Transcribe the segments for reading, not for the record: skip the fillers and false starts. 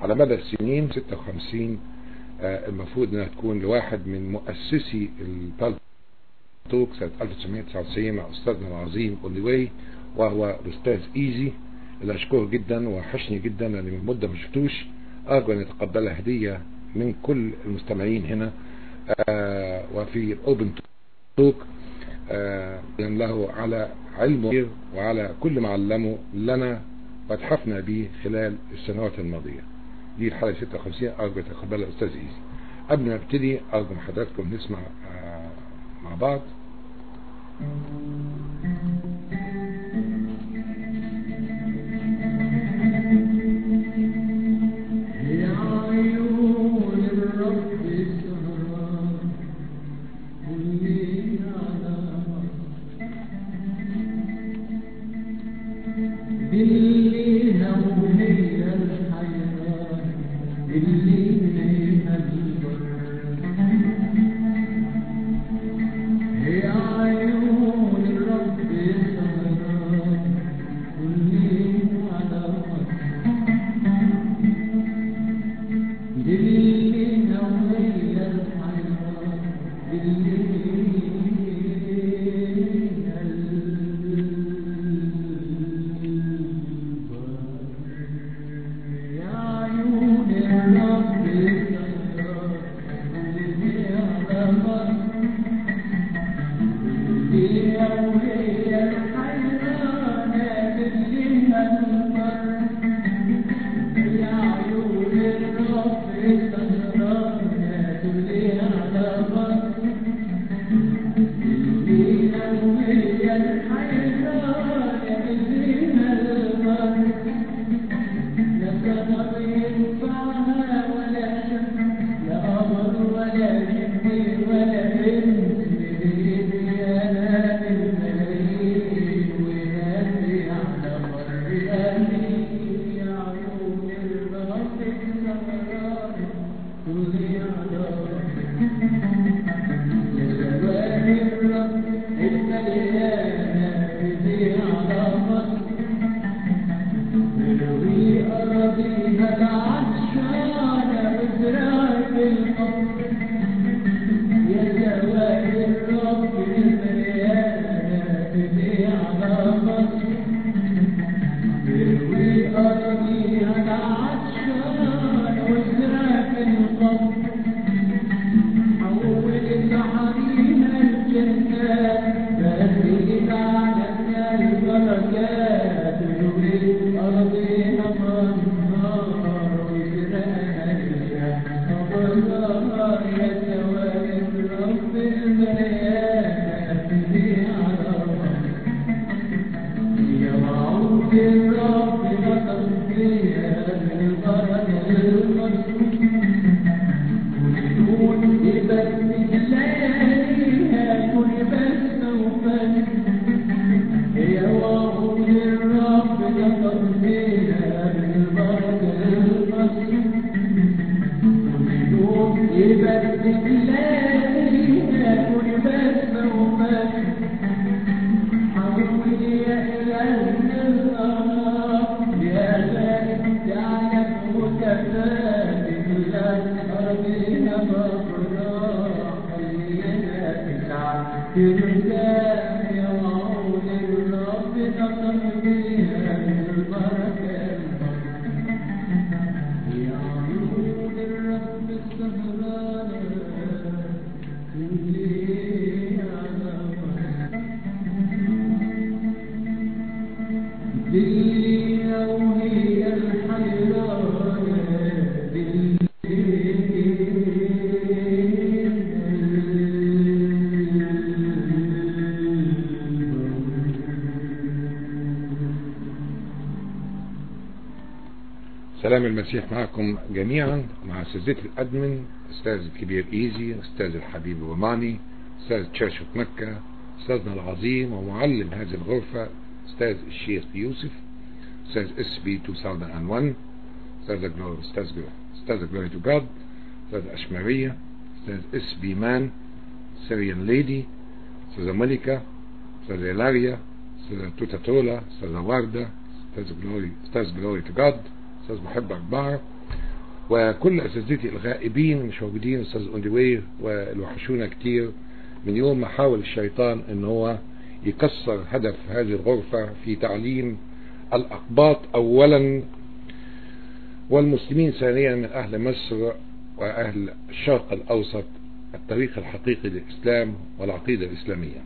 على مدى السنين 56 المفروض انها تكون لواحد من مؤسسي البالتوك سنة 1999 مع استاذنا العظيم اوليواي، وهو الاستاذ ايزي اللي اشكره جدا وحشني جدا لاني من مدة ما شفتوش. ارجو ان يتقبلها هدية من كل المستمعين هنا وفي الاوبن توك له على علمه وعلى كل ما علمه لنا واتحفنا به خلال السنوات الماضية. دي الحلقة 56 ارجو يتقبلها الاستاذ ايزي. قبل ما ابتدي ارجو من حضراتكم نسمع مع بعض. سلام المسيح معكم جميعا، مع اساتذتي الادمن استاذ الكبير ايزي، استاذ الحبيب روماني، استاذ تشرش مكة، استاذنا العظيم ومعلم هذه الغرفة استاذ الشيخ يوسف، استاذ اس بي 2001، استاذ جلوري تو جاد، استاذ اشمارية، استاذ اس بي مان، سيريان ليدي، استاذ ملكة، استاذ إلاريا، استاذ توتا تولا، استاذ واردة، استاذ جلوري تو جاد، استاذ محب اكبر، وكل اساتذتي الغائبين مش موجودين، استاذ اندوير والوحشونا كتير، من يوم ما حاول الشيطان ان هو يكسر هدف هذه الغرفة في تعليم الأقباط أولا والمسلمين ثانيا من أهل مصر وأهل الشرق الأوسط التاريخ الحقيقي للإسلام والعقيدة الإسلامية.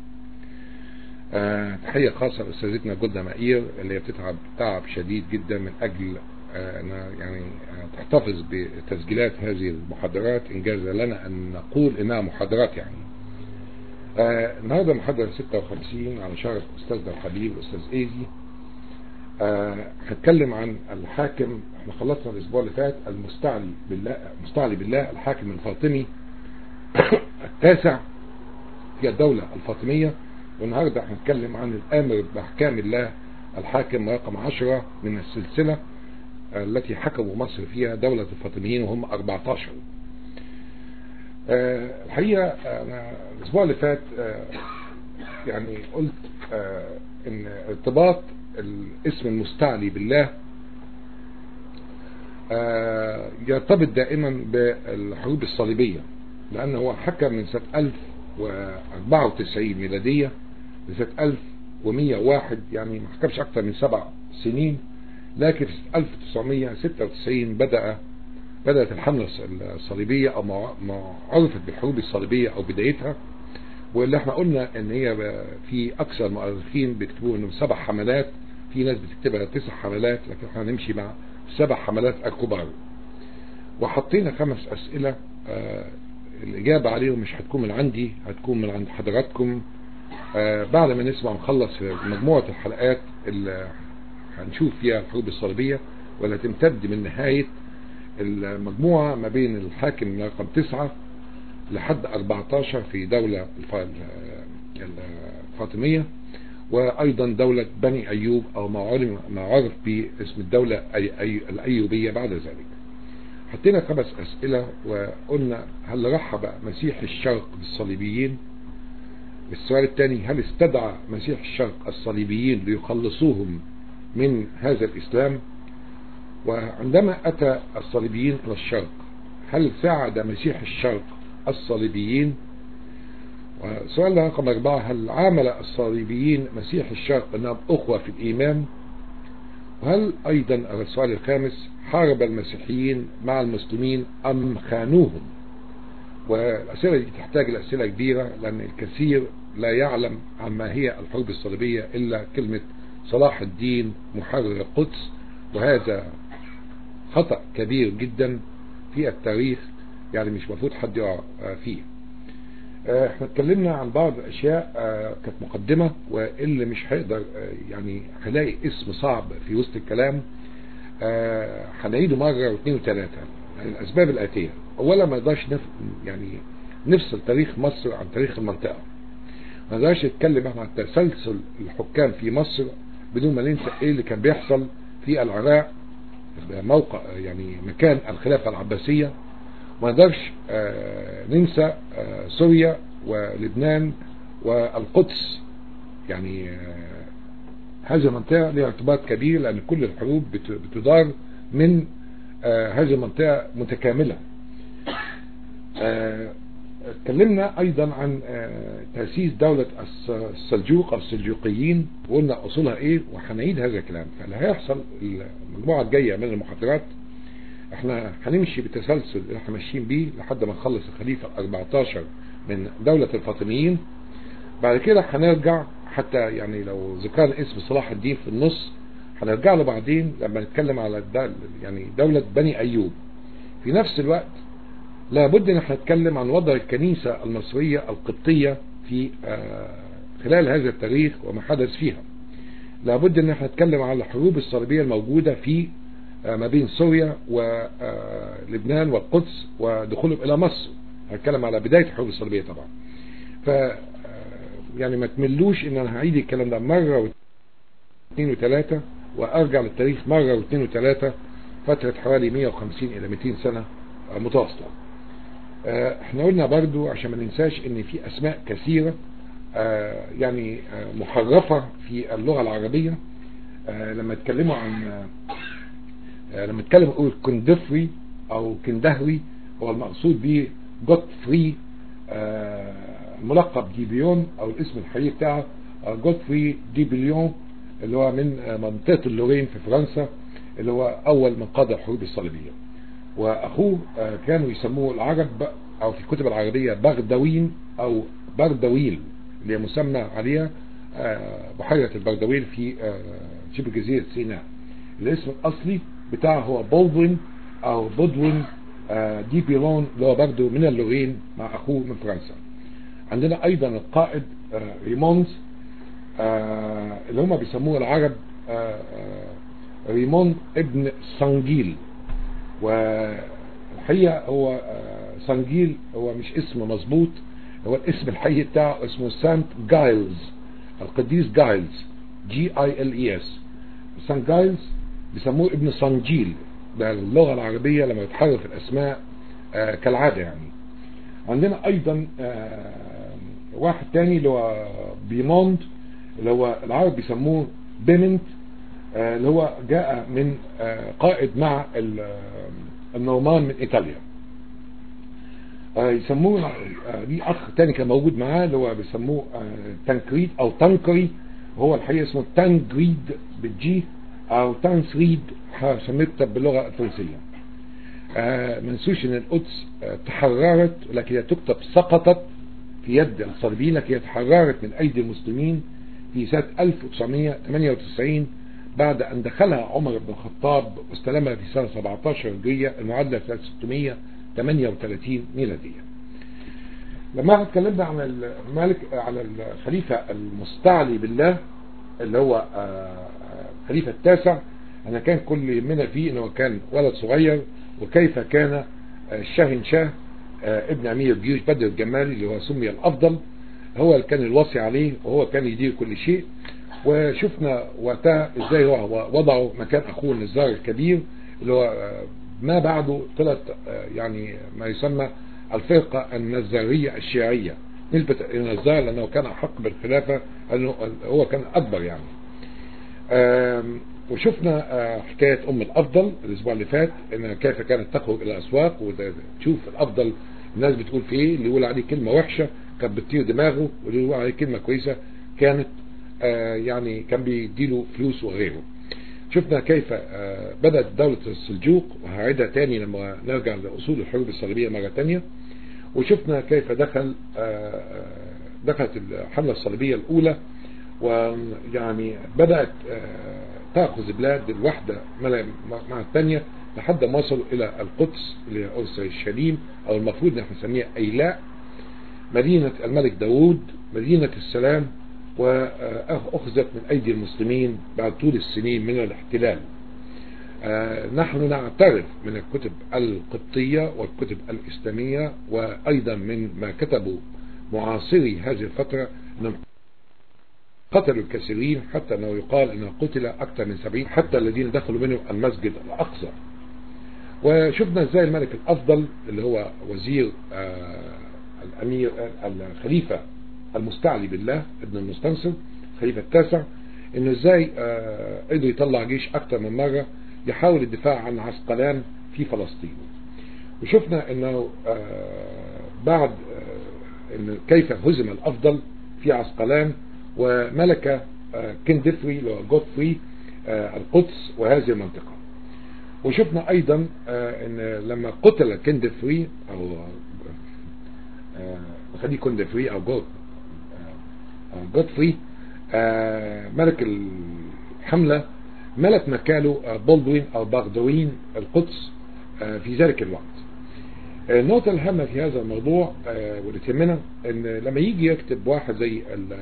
تحية خاصة لأستاذتنا جدة مائير اللي هي بتتعب تعب شديد جدا من أجل يعني تحتفظ بتسجيلات هذه المحاضرات، إنجاز لنا أن نقول إنها محاضرات يعني. النهاردة محاضرة 56 على شرف أستاذنا الحبيب أستاذ إيزي. هتكلم عن الحاكم، احنا خلصنا الأسبوع اللي فات المستعلي بالله الحاكم الفاطمي التاسع في الدولة الفاطمية، والنهاردة هنتكلم عن الآمر بأحكام الله الحاكم رقم 10 من السلسلة التي حكموا مصر فيها دولة الفاطميين وهم 14. الحقيقة أنا الأسبوع اللي فات يعني قلت إن ارتباط الاسم المستعلي بالله يرتبط دائما بالحروب الصليبية، لأنه هو حكم من سنة 1094 ميلادية لسنة 1101، يعني ما حكمش أكثر من 7 سنين. لكن في 1996 بدأت الحملة الصليبية أو ما عرفت بالحروب الصليبية أو بدايتها، واللي احنا قلنا ان هي في اكثر مؤرخين بيكتبوا انه 7 حملات، في ناس بتكتبها 9 حملات، لكن احنا هنمشي مع 7 حملات الكبار. وحطينا 5 اسئلة الاجابة عليهم مش هتكون من عندي، هتكون من عند حضراتكم بعد ما نخلص مجموعة الحلقات اللي هنشوف فيها الحروب الصليبية، ولا تمتد من نهاية المجموعة ما بين الحاكم رقم 9 لحد 14 في دولة الفاطمية، وأيضا دولة بني أيوب أو ما عرف باسم الدولة الأيوبية بعد ذلك. حطينا 5 أسئلة وقلنا: هل رحب مسيح الشرق بالصليبيين؟ السؤال الثاني: هل استدعى مسيح الشرق الصليبيين ليخلصوهم من هذا الإسلام؟ وعندما أتى الصليبيين إلى الشرق هل ساعد مسيح الشرق الصليبيين؟ وسؤال رقم 4: هل عامل الصليبيين مسيح الشرق أنهم أخوة في الإيمان؟ وهل أيضا السؤال الخامس: حارب المسيحيين مع المسلمين أم خانوهم؟ والأسئلة دي تحتاج لأسئلة كبيرة، لأن الكثير لا يعلم عما هي الحرب الصليبية إلا كلمة صلاح الدين محرر القدس، وهذا خطأ كبير جدا في التاريخ، يعني مش مفروض حد يقع فيه. احنا اتكلمنا عن بعض الاشياء كانت مقدمة، واللي مش هيقدر يعني هلاقي اسم صعب في وسط الكلام هنعيده مرة واثنين وثلاثة. يعني الاسباب الاتية: اولا ما نقدرش يعني نفصل تاريخ مصر عن تاريخ المنطقة، ما نقدرش نتكلم عن تسلسل الحكام في مصر بدون ما ننسى ايه اللي كان بيحصل في العراق، موقع يعني مكان الخلافة العباسية. ما نقدرش ننسى سوريا ولبنان والقدس، يعني هذه المنطقة لها ارتباط كبير، لأن كل الحروب بتدار من هذه المنطقة متكاملة. اتكلمنا أيضا عن تأسيس دولة السلجوق أو السلجوقيين، وقلنا أصولها إيه، وهنعيد هذا الكلام. فاللي هيحصل المجموعة الجاية من المحاضرات احنا هنمشي بالتسلسل اللي احنا ماشيين بيه لحد ما نخلص الخليفة 14 من دولة الفاطميين. بعد كده هنرجع، حتى يعني لو ذكرنا اسم صلاح الدين في النص هنرجع له بعدين لما نتكلم على يعني دولة بني أيوب. في نفس الوقت لابد ان احنا نتكلم عن وضع الكنيسة المصرية القبطية في خلال هذا التاريخ وما حدث فيها. لابد ان احنا نتكلم عن الحروب الصليبية الموجودة في ما بين سوريا ولبنان والقدس ودخولهم الى مصر. هنتكلم على بداية الحروب الصليبية طبعا. يعني ما تملوش ان انا هعيد الكلام ده مرة واثنين وثلاثة وارجع للتاريخ مرة واثنين وثلاثة، فترة حوالي 150 الى 200 سنة متواصلة. احنا قلنا برضو عشان ما ننساش ان في اسماء كثيرة يعني محرفة في اللغة العربية. لما اتكلموا عن لما اتكلم اقول كندفري او كندهري، هو المقصود به جوتفري، ملقب ديبيون او الاسم الحقيقي بتاعه جوتفري ديبيون، اللي هو من منطقة اللورين في فرنسا، اللي هو اول من قاد الحروب الصليبية. واخوه كانوا يسموه العرب او في الكتب العربية بغدوين او بردويل، اللي هي مسمى عليها بحيرة البردويل في شبه جزيرة سيناء. الاسم الاصلي بتاعه هو بولدوين او بودوين ديبيلون، اللي هو برضه من اللورين مع اخوه من فرنسا. عندنا ايضا القائد ريموند، اللي هم بيسموه العرب ريموند ابن سانجيل. والحقيقة هو سانجيل هو مش اسم مظبوط، هو الاسم الحقيقي بتاعه اسمه سانت جايلز، القديس جايلز GILES. سانت جايلز بيسموه ابن سانجيل، ده اللغة العربية لما يتحرف الاسماء كالعادة يعني. عندنا ايضا واحد تاني اللي هو بيموند، اللي هو العرب بيسموه بيمنت، اللي هو جاء من قائد مع النورمان من ايطاليا. يسموه ليه اخ تاني كان موجود معاه اللي هو بيسموه تانكريد او تانكري، وهو الحقيقة اسمه تانجريد بالجي او تانسريد سميت باللغة الفرنسية. ما ننسوش ان القدس تحررت، لكن هي تكتب سقطت في يد الصليبيين، لكن هي تحررت من ايدي المسلمين في سنة 1998 بعد ان دخلها عمر بن الخطاب واستلمها في سنة 17 هجرية المعادلة سنة 638 ميلادية. لما اتكلمنا عن الملك، على الخليفة المستعلي بالله اللي هو خليفة التاسع، أنا كان كل منا فيه أنه كان ولد صغير، وكيف كان الشاهنشاه ابن أمير الجيوش بدر الجمالي اللي هو سمي الأفضل هو اللي كان الوصي عليه، وهو كان يدير كل شيء. وشفنا وقتها ازاي هو وضعه مكان أخوه النزار الكبير اللي هو ما بعده طلعت يعني ما يسمى الفرقة النزارية الشيعية نسبة إلى النزار، لأنه كان أحق بالخلافة، أنه هو كان أكبر يعني. وشفنا حكاية أم الأفضل الأسبوع اللي فات، إن كيف كانت تخرج إلى الأسواق وتشوف الأفضل الناس بتقول فيه، اللي يقول عليه كلمة وحشة كانت بتطير دماغه، واللي يقول عليه كلمة كويسة كانت يعني كان بيديله فلوس وغيره. شفنا كيف بدأت دولة السلجوق، وهعيدها تاني لما نرجع لأصول الحروب الصليبية مرة تانية. وشفنا كيف دخلت الحملة الصليبية الأولى، ويعني بدأت تأخذ بلاد الوحدة مع الثانية لحد ما وصلوا إلى القدس اللي هي أورشليم، أو المفروض نحن نسميها أيلاء، مدينة الملك داوود، مدينة السلام، وأخذت من أيدي المسلمين بعد طول السنين من الاحتلال. نحن نعترف من الكتب القبطية والكتب الإسلامية، وأيضا من ما كتبوا معاصري هذه الفترة، أنهم قتلوا الكثيرين، حتى أنه يقال أنه قتل أكثر من 70 حتى الذين دخلوا منهم المسجد الأقصى. وشفنا ازاي الملك الأفضل اللي هو وزير الأمير الخليفة المستعلي بالله ابن المستنصر خليفة التاسع، انه ازاي قدر يطلع جيش اكتر من مرة يحاول الدفاع عن عسقلان في فلسطين. وشفنا انه بعد إن كيف هزم الافضل في عسقلان وملك كندفري جوتفري القدس وهذه المنطقة. وشفنا ايضا ان لما قتل كندفري او خليه كندفري او جوتفري ملك الحملة، ملك مكانه بولدوين او بغدوين القدس في ذلك الوقت. النقطة الهامة في هذا الموضوع واللي تهمنا ان لما يجي يكتب واحد زي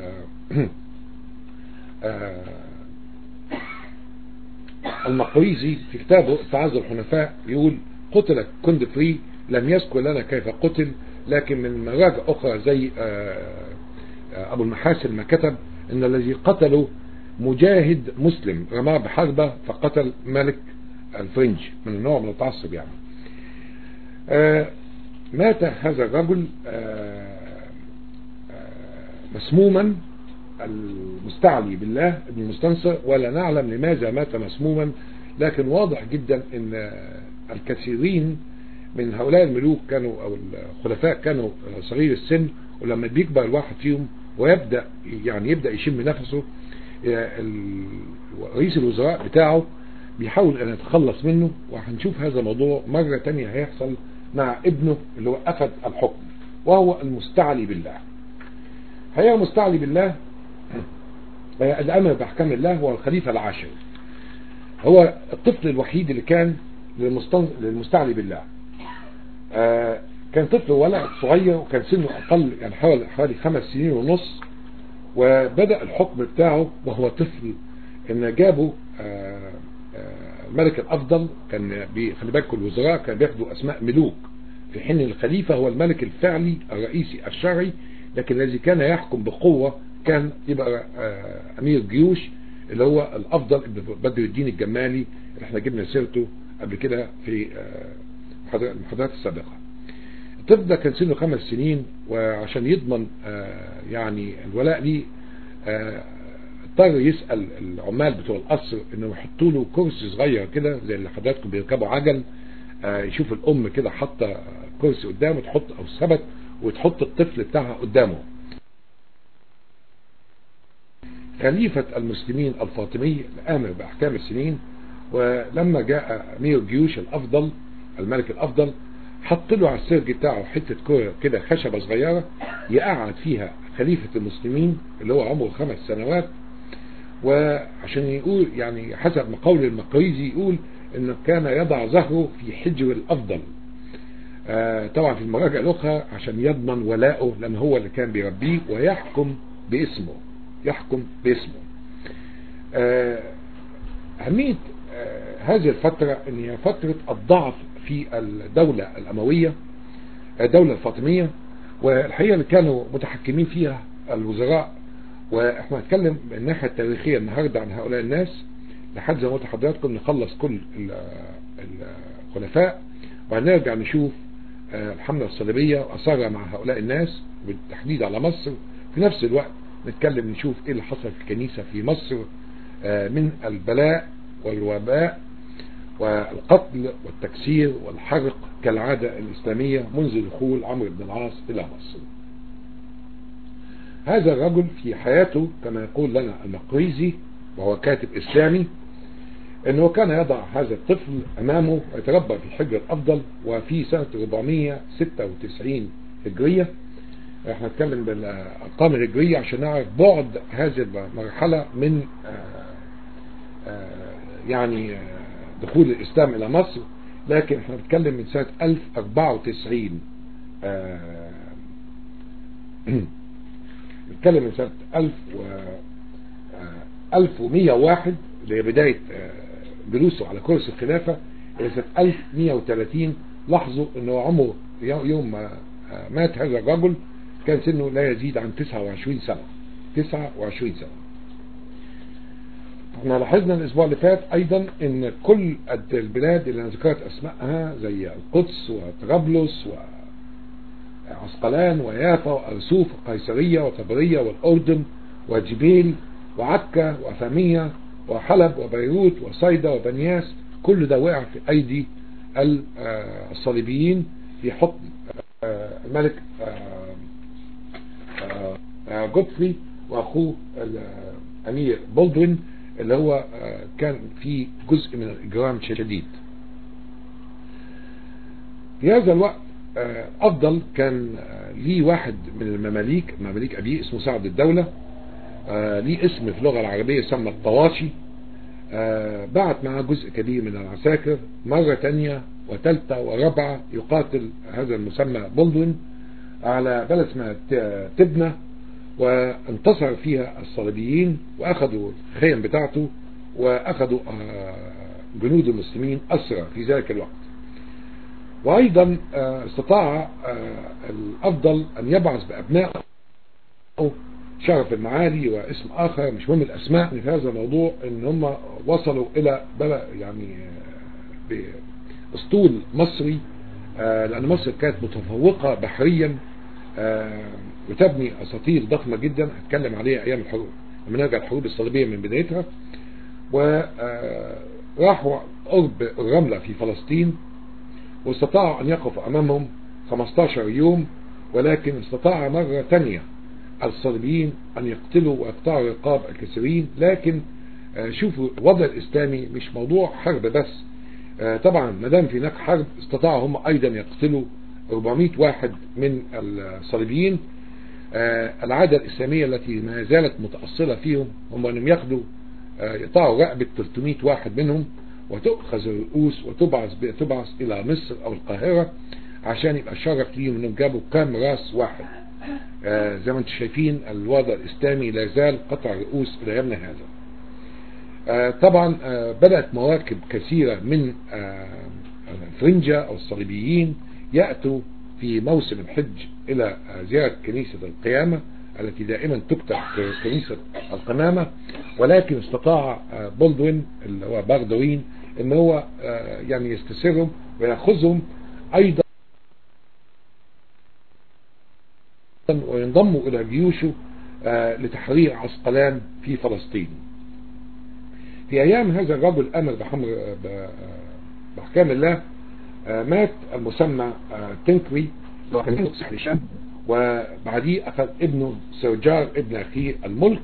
المقريزي في كتابه تعز الحنفاء يقول قتل كندفري، لم يذكر لنا كيف قتل، لكن من مراجع اخرى زي ابو المحاسن ما كتب ان الذي قتله مجاهد مسلم رماه بحربة فقتل ملك الفرنج من النوع من التعصب يعني. مات هذا الرجل مسموما المستعلي بالله ابن المستنصر، ولا نعلم لماذا مات مسموما، لكن واضح جدا ان الكثيرين من هؤلاء الملوك كانوا أو الخلفاء كانوا صغير السن، ولما بيكبر الواحد فيهم ويبدأ يعني يبدأ يشم نفسه، رئيس الوزراء بتاعه بيحاول أن يتخلص منه. وهنشوف هذا الموضوع مرة تانية هيحصل مع ابنه اللي هو أخذ الحكم، وهو المستعلي بالله. هي المستعلي بالله الأمر بأحكام الله هو الخليفة العاشر، هو الطفل الوحيد اللي كان للمستعلي بالله. كان طفل ولد صغير، وكان سنه أقل يعني حوالي 5 سنين ونص، وبدأ الحكم بتاعه وهو طفل. إن جابوا الملك الأفضل، كان خلي بالكم الوزراء كان بياخدوا أسماء ملوك، في حين الخليفة هو الملك الفعلي الرئيسي الشرعي، لكن الذي كان يحكم بقوة كان يبقى أمير الجيوش اللي هو الأفضل ابن بدر الدين الجمالي، اللي احنا جبنا سيرته قبل كده في المحاضرات السابقة. الطفل ده كان سنه 5 سنين، وعشان يضمن يعني الولاء ليه اضطر يسأل العمال بتوع القصر انه يحطوا له كرسي صغير كده زي اللي حضراتكم بيركبوا عجل، يشوف الام كده حاطه كرسي قدامه تحط او ثبت وتحط الطفل بتاعها قدامه. خليفة المسلمين الفاطمي الآمر بأحكام السنين، ولما جاء أمير الجيوش الأفضل الملك الأفضل حط له على السرج بتاعه حتة كرة كده خشبة صغيرة يقعد فيها خليفة المسلمين اللي هو عمره 5 سنوات. وعشان يقول يعني حسب مقول المقريزي يقول انه كان يضع ظهره في حجر الأفضل، طبعا في المراجع الأخرى عشان يضمن ولاءه، لأن هو اللي كان بيربيه ويحكم باسمه، يحكم باسمه. أهمية هذه الفترة ان هي فترة الضعف في الدولة الأموية، الدولة الفاطمية، والحقيقة اللي كانوا متحكمين فيها الوزراء. واحنا هنتكلم من الناحية التاريخية النهاردة عن هؤلاء الناس لحد زي ما قلت لحضراتكم نخلص كل الخلفاء، وهنرجع نشوف الحملة الصليبية وأثرها مع هؤلاء الناس بالتحديد على مصر. في نفس الوقت نتكلم نشوف ايه اللي حصل في الكنيسة في مصر من البلاء والوباء والقتل والتكسير والحرق كالعادة الإسلامية منذ دخول عمرو بن العاص إلى مصر. هذا الرجل في حياته كما يقول لنا المقريزي وهو كاتب إسلامي أنه كان يضع هذا الطفل أمامه ويتربى في الحجر الأفضل، وفي سنة 496 هجرية. احنا نتكلم بالأرقام الهجرية عشان نعرف بعد هذه المرحلة من يعني دخول الإسلام إلى مصر. لكن احنا بنتكلم من سنة 1094 نتكلم من سنة 1101 اللي هي بداية جلوسه على كرسي الخلافة إلى سنة 1130. لاحظوا انه عمره يوم ما مات هذا الرجل كان سنه لا يزيد عن 29 سنة. 29 سنة. احنا لاحظنا الاسبوع اللي فات ايضا ان كل البلاد اللي ذكرت اسمائها زي القدس وطرابلس وعسقلان ويافا وارسوف وقيصرية وطبرية والاردن وجبيل وعكا وافامية وحلب وبيروت وصيدا وبنياس، كل ده وقع في ايدي الصليبيين في حكم الملك جوفري واخوه الامير بولدوين اللي هو كان في جزء من الإجرام شديد. في هذا الوقت أفضل كان ليه واحد من المماليك أبيه اسمه سعد الدولة، ليه اسم في اللغة العربية سمى الطواشي. بعت معه جزء كبير من العساكر مرة تانية وثالثة ورابعة يقاتل هذا المسمى بولدوين على بلد اسمها تبنة، وانتصر فيها الصليبيين واخذوا الخيم بتاعته واخذوا جنود المسلمين أسرى في ذلك الوقت. وايضا استطاع الافضل ان يبعث بابنائه شرف المعالي واسم اخر مش مهم الاسماء في هذا الموضوع، ان هم وصلوا الى بلد يعني باسطول مصري، لان مصر كانت متفوقة بحريا وتبني اساطيل ضخمة جدا هتكلم عليها ايام الحروب لما نرجع الحروب الصليبية من بدايتها. وراحوا قرب الرملة في فلسطين واستطاع أن يقف أمامهم 15 يوم، ولكن استطاع مرة تانية الصليبيين أن يقتلوا ويقطعوا رقاب الكثيرين. لكن شوفوا الوضع الإسلامي مش موضوع حرب بس. طبعا ما دام في هناك حرب استطاعوا هم أيضا يقتلوا 400 واحد من الصليبيين. العادة الإسلامية التي ما زالت متأصلة فيهم هم أنهم يقطعوا رقبة 300 واحد منهم، وتؤخذ الرؤوس وتبعث إلى مصر أو القاهرة عشان يبقى شرف ليهم أنهم جابوا كام راس واحد. زي ما انتم شايفين الوضع الإسلامي لا زال قطع رؤوس إلى يومنا هذا. طبعا بدأت مواكب كثيرة من الفرنجة أو الصليبيين يأتوا في موسم الحج إلى زيارة كنيسة القيامة التي دائما تكتب كنيسة القمامة، ولكن استطاع بولدوين اللي هو باردوين ان هو يعني يستسرهم ويأخذهم أيضا وينضموا إلى جيوشه لتحرير عسقلان في فلسطين. في أيام هذا الرجل أمر بأحكام الله مات المسمى تنكري وكان يصح لشام، وبعديه أخذ ابنه سوجار ابن أخيه الملك.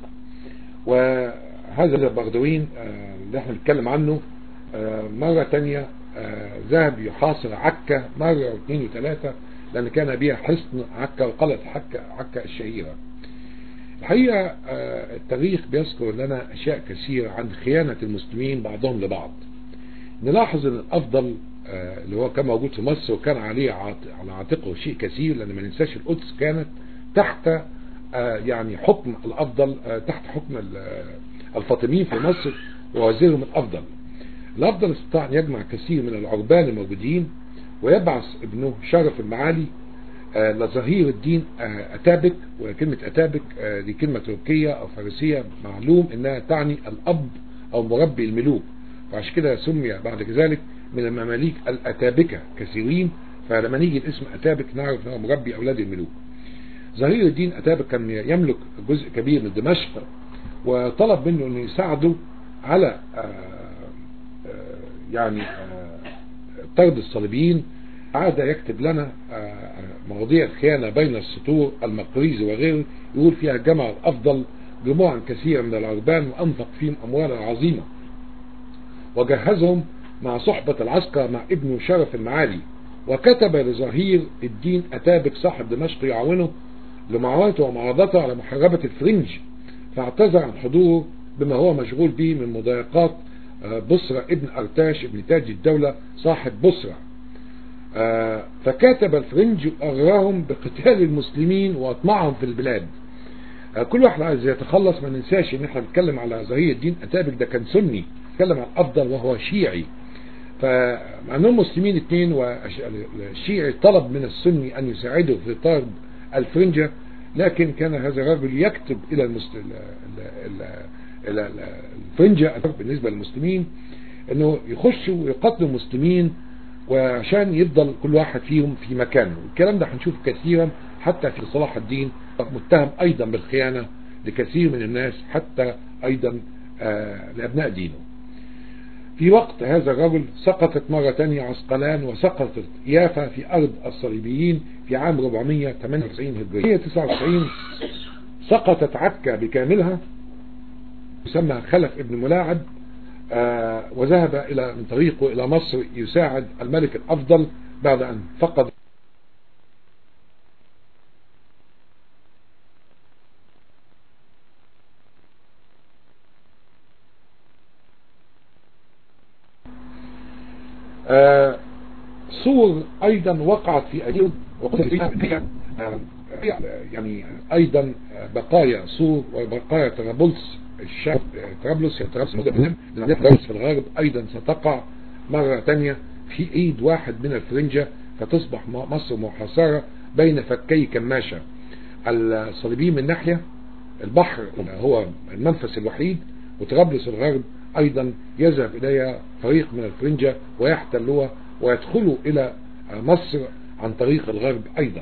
وهذا بغدوين اللي احنا بنتكلم عنه مرة تانية ذهب يحاصر عكا مرة واثنين وثلاثة، لأن كان بها حصن عكا وقلعة عكا الشهيرة. الحقيقة التاريخ بيذكر لنا أشياء كثيرة عن خيانة المسلمين بعضهم لبعض. نلاحظ أن الأفضل اللي هو كان موجود في مصر وكان عليه على عاتقه شيء كثير، لأن ما ننساش القدس كانت تحت يعني حكم الأفضل، تحت حكم الفاطميين في مصر ووزيرهم الأفضل. الأفضل استطاع أن يجمع كثير من العربان الموجودين ويبعث ابنه شرف المعالي لظهير الدين أتابك. وكلمة أتابك دي كلمة تركية أو فارسية، معلوم أنها تعني الأب أو مربي الملوك، وعشان كده سمي بعد ذلك من المماليك الأتابكة كثيرين. فلما نيجي الاسم أتابك نعرف أنه مربي أولاد الملوك. ظهير الدين أتابك كان يملك جزء كبير من دمشق، وطلب منه أن يساعده على يعني طرد الصليبيين. عاد يكتب لنا مواضيع الخيانة بين السطور المقريزي وغيره، يقول فيها جمع الأفضل جموعا كثيرا من العربان وأنفق فيهم أموالا عظيمة، وجهزهم مع صحبة العسكر مع ابنه شرف المعالي. وكتب لظهير الدين أتابك صاحب دمشق يعاونه لمعارضته ومعارضته على محاربة الفرنج، فاعتذر عن حضوره بما هو مشغول به من مضايقات بصرة ابن أرتاش ابن تاج الدولة صاحب بصرة. فكاتب الفرنج أغراهم بقتال المسلمين وأطمعهم في البلاد. كل واحد عايز يتخلص. ما ننساش ان احنا بنتكلم على ظهير الدين أتابك، ده كان سني، بنتكلم عن الأفضل وهو شيعي. فمع انهم مسلمين اثنين، والشيعي طلب من السني ان يساعده في طرد الفرنجة، لكن كان هذا الرجل يكتب الى الفرنجة بالنسبة للمسلمين انه يخشوا ويقتلوا المسلمين، وعشان يفضل كل واحد فيهم في مكانه. الكلام ده هنشوفه كثيرا حتى في صلاح الدين متهم ايضا بالخيانة لكثير من الناس، حتى ايضا لابناء دينه. في وقت هذا الرجل سقطت مرة تانية عسقلان، وسقطت يافا في أرض الصليبيين في عام 498 هجرية. 99 سقطت عكا بكاملها، يسمى خلف ابن ملاعب، وذهب من طريقه إلى مصر يساعد الملك الأفضل بعد أن فقد صور أيضا وقعت في أيود وقتل فيها يعني أيضا بقايا صور وبقايا طرابلس الشعب. طرابلس في الغرب أيضا ستقع مرة تانية في ايد واحد من الفرنجة، فتصبح مصر محاصرة بين فكي كماشة. الصليبيين من ناحية البحر هو المنفذ الوحيد، وطرابلس الغرب أيضا يذهب إليها فريق من الفرنجة ويحتلوها ويدخلوا إلى مصر عن طريق الغرب أيضا.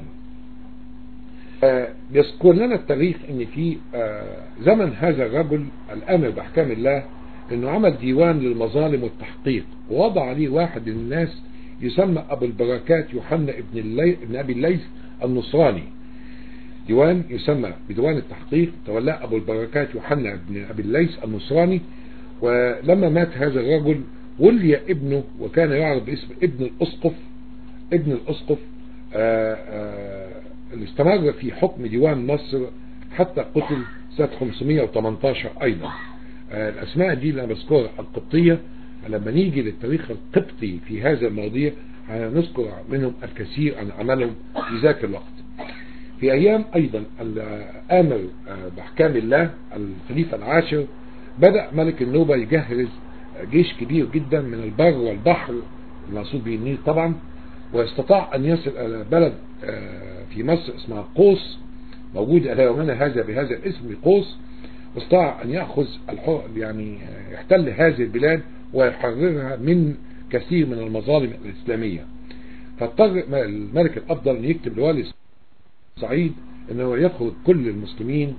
يذكر لنا التاريخ ان في زمن هذا الرجل الامر باحكام الله انه عمل ديوان للمظالم والتحقيق، ووضع عليه واحد من الناس يسمى أبو البركات يوحنا ابن أبي الليث النصراني. ديوان يسمى بديوان التحقيق تولاه أبو البركات يوحنا ابن أبي الليث النصراني. ولما مات هذا الرجل ولي ابنه، وكان يعرف باسم ابن الأسقف اللي استمر في حكم ديوان مصر حتى قتل سنة 518 أيضا. الأسماء دي اللي أنا بذكرها القبطية، لما نيجي للتاريخ القبطي في هذا المواضيع هنذكر منهم الكثير عن عملهم في ذاك الوقت. في أيام أيضا الآمر بأحكام الله الخليفة العاشر بدأ ملك النوبة يجهز جيش كبير جدا من البر والبحر، المقصود به النيل طبعا، واستطاع أن يصل إلى بلد في مصر اسمها قوس، موجود إلى يومنا هذا بهذا الاسم قوس، واستطاع أن يأخذ يعني يحتل هذه البلاد ويحررها من كثير من المظالم الإسلامية. فاضطر الملك الأفضل أن يكتب لوالي الصعيد أنه يأخذ كل المسلمين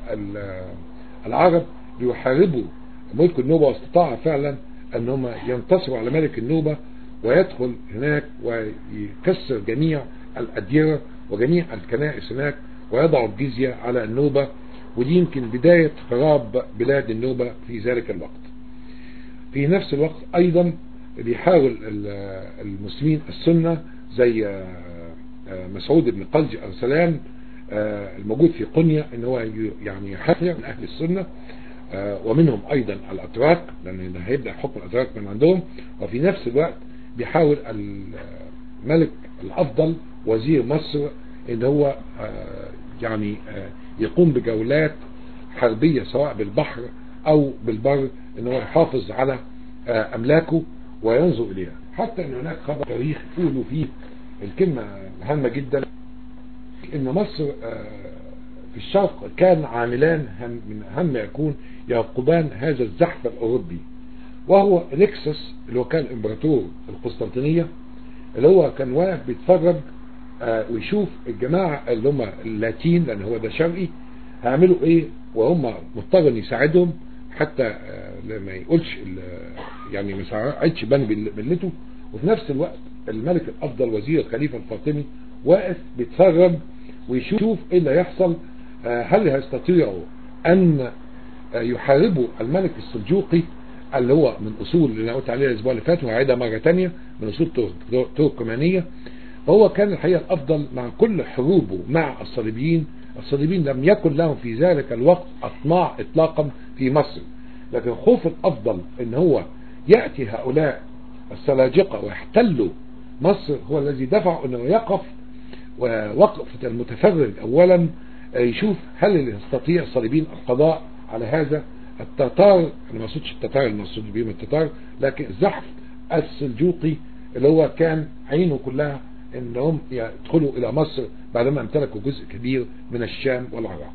والعرب ليحاربوا ملك النوبة، واستطاع فعلا أنهم ينتصروا على ملك النوبة ويدخل هناك ويكسر جميع الأديرة وجميع الكنائس هناك ويضع الجزية على النوبة، ودي يمكن بداية خراب بلاد النوبة في ذلك الوقت. في نفس الوقت أيضا بيحاول المسلمين السنة زي مسعود بن قلجي أرسلان الموجود في قنية ان هو يعني يحرر من أهل السنة، ومنهم أيضا الأتراك لأن هيبدأ حكم الأتراك من عندهم. وفي نفس الوقت بيحاول الملك الأفضل وزير مصر ان هو يعني يقوم بجولات حربية سواء بالبحر أو بالبر، ان هو يحافظ على أملاكه وينظر إليها. حتى ان هناك خبر تاريخ يقولوا فيه الكلمة هامة جدا، ان مصر في الشرق كان عاملان من أهم ما يكون يعقبان هذا الزحف الأوروبي، وهو نكسس اللي هو كان امبراطور القسطنطينية، اللي هو كان واقف بيتفرج ويشوف الجماعة اللي هم اللاتين لأن هو ده شرقي هيعملوا ايه، وهم مضطرين يساعدهم حتى ما يقولش يعني ما يساعدش بني ملته. وفي نفس الوقت الملك الأفضل وزير الخليفة الفاطمي واقف بيتفرج ويشوف ايه اللي هيحصل، هل هيستطيعوا ان يحاربوا الملك السلجوقي اللي هو من اصول اللي انا قلت عليها الاسبوع اللي فات وهعيدها مرة تانية من اصول تركمانية. فهو كان الحقيقة الافضل مع كل حروبه مع الصليبيين لم يكن لهم في ذلك الوقت اطماع اطلاقا في مصر، لكن خوف الافضل ان هو يأتي هؤلاء السلاجقة ويحتلوا مصر هو الذي دفع انه يقف، ووقفة المتفرج اولا يشوف هل يستطيع الصليبيين القضاء على هذا التتار، انا ما اقصدش التتار المقصود بهم التتار، لكن الزحف السلجوقي اللي هو كان عينه كلها انهم يدخلوا الى مصر بعدما امتلكوا جزء كبير من الشام والعراق.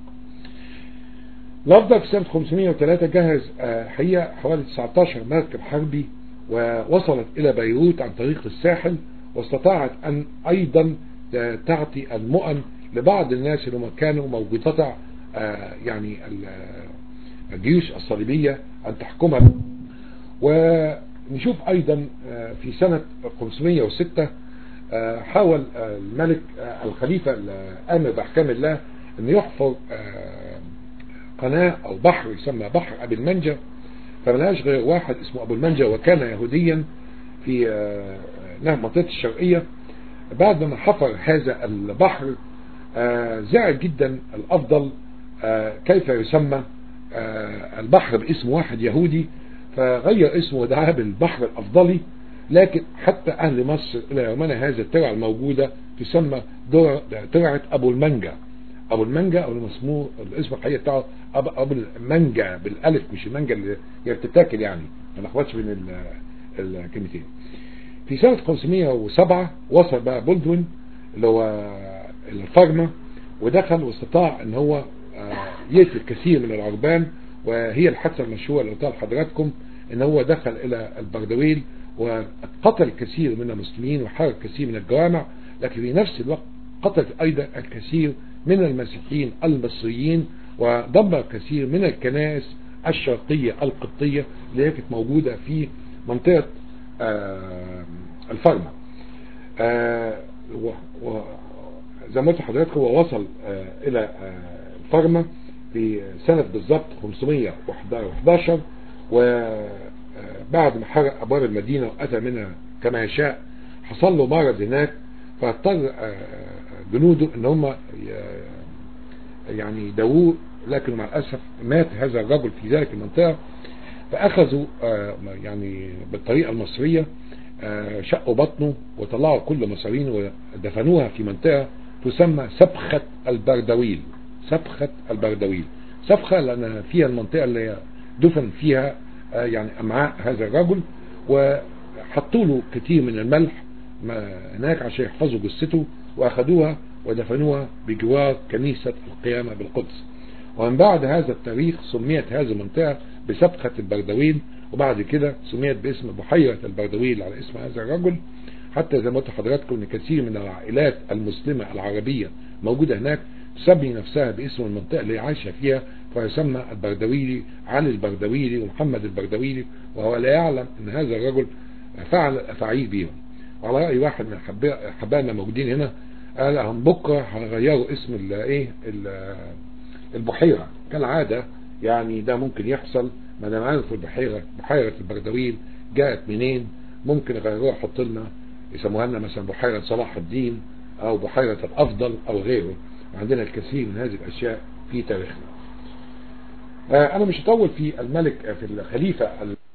الأفضل في سنة 503 جهز حقيقة حوالي 19 مركب حربي ووصلت إلى بيروت عن طريق الساحل، واستطاعت أن أيضا تعطي المؤن لبعض الناس اللي كانوا موجودين تطع يعني الجيوش الصليبية أن تحكمها. ونشوف أيضا في سنة 506 حاول الملك الخليفة الآمر بأحكام الله أن يحفر قناة أو بحر يسمى بحر أبي المنجا، فملهاش غير واحد اسمه أبو المنجا وكان يهوديا في منطقة الشرقية. بعد ما حفر هذا البحر زعل جدا الأفضل كيف يسمى البحر باسم واحد يهودي، فغير اسمه ودعاه بالبحر الأفضلي. لكن حتى أهل مصر إلى يومنا هذا الترعة الموجودة تسمى ترعة أبو المنجا. أبو المنجا أو المسموع الاسم الحقيقي بتاعه أبو المنجا بالألف مش المانجا اللي بتتاكل، يعني ما نخبطش بين الكلمتين. في سنة 507 وصل بقى بولدوين اللي هو الفرمة ودخل واستطاع ان هو يقتل كثير من العربان، وهي الحادثة المشهورة اللي قلتها لحضراتكم ان هو دخل الى البردويل وقتل كثير من المسلمين وحرق كثير من الجوامع، لكن في نفس الوقت قتل ايضا الكثير من المسيحيين المصريين ودمر كثير من الكنائس الشرقية القبطية اللي كانت موجودة في منطقة الفرمة. زي ما قلت لحضرتك هو وصل الى الفرمة في سنة بالضبط 511، وبعد ما حرق ابواب المدينة واتى منها كما يشاء حصل له مرض هناك، فاضطر جنوده ان هم يعني يداووه، لكن مع الاسف مات هذا الرجل في ذلك المنطقة. فاخذوا يعني بالطريقة المصرية شقوا بطنه وطلعوا كل مصارينه ودفنوها في منطقة تسمى سبخة البردويل. سبخة البردويل، سبخة لأنها فيها المنطقة اللي دفن فيها يعني أمعاء هذا الرجل، وحطوا له كتير من الملح هناك عشان يحفظوا جثته، وأخذوها ودفنوها بجوار كنيسة القيامة بالقدس. ومن بعد هذا التاريخ سميت هذه المنطقة بسبخة البردويل، وبعد كده سميت باسم بحيرة البردويل على اسم هذا الرجل. حتى زي ما قلت لحضراتكم ان كثير من العائلات المسلمة العربية موجودة هناك تسمي نفسها باسم المنطقة اللي عايشة فيها، فيسمى البردويلي علي البردويلي ومحمد البردويلي، وهو لا يعلم ان هذا الرجل فعل افاعيل بيهم. وعلى رأي واحد من حبانا موجودين هنا قال هم بكرة هنغيروا اسم البحيرة كالعادة، يعني ده ممكن يحصل، ما دام عارف البحيرة بحيرة البردويل جاءت منين، ممكن يغيروها يحط لنا يسموها لنا مثلا بحيرة صلاح الدين او بحيرة الافضل او غيره. عندنا الكثير من هذه الاشياء في تاريخنا. انا مش هطول في الملك في الخليفة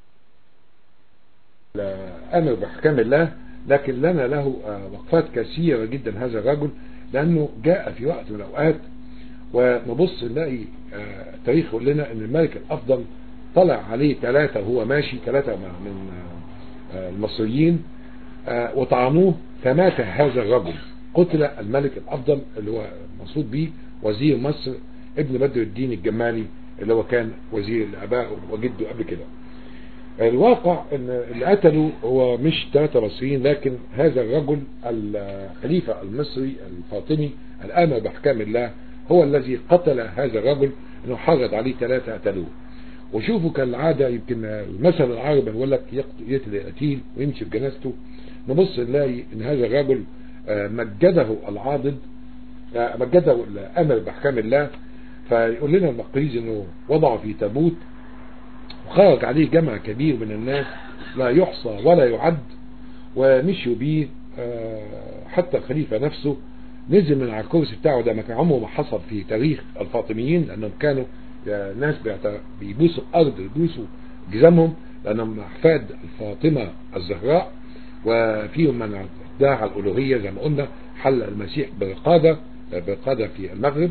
الامر بحكام الله، لكن لنا له وقفات كثيرة جدا هذا الرجل، لانه جاء في وقت من الاوقات ونبص نلاقي تاريخ يقول لنا ان الملك الافضل طلع عليه 3 وهو ماشي، 3 من المصريين وطعنوه فمات هذا الرجل. قتل الملك الافضل اللي هو مقصود به وزير مصر ابن بدر الدين الجمالي، اللي هو كان وزير الاباء وجده قبل كده. الواقع ان اللي قتله هو مش 3 مصريين، لكن هذا الرجل الخليفة المصري الفاطمي الآمر بأحكام الله هو الذي قتل هذا الرجل، انه حرض عليه 3 قتلوه. وشوفوا كالعادة يمكن المثل العربي يقول لك يقتل القتيل ويمشي في جنازته. نبص نلاقي ان هذا الرجل مجده العاضد، مجده الآمر بأحكام الله. فيقول لنا المقريزي انه وضعه في تابوت وخرج عليه جمع كبير من الناس لا يحصى ولا يعد، ومشوا بيه حتى الخليفة نفسه نزل من على الكرسي بتاعه. ده ما كان عمره ما حصل في تاريخ الفاطميين، لأنهم كانوا ناس بيبوسوا الأرض، يبوسوا جزامهم، لأنهم أحفاد الفاطمة الزهراء، وفيهم من ادعى الألوهية زي ما قلنا. حل المسيح برقادة في المغرب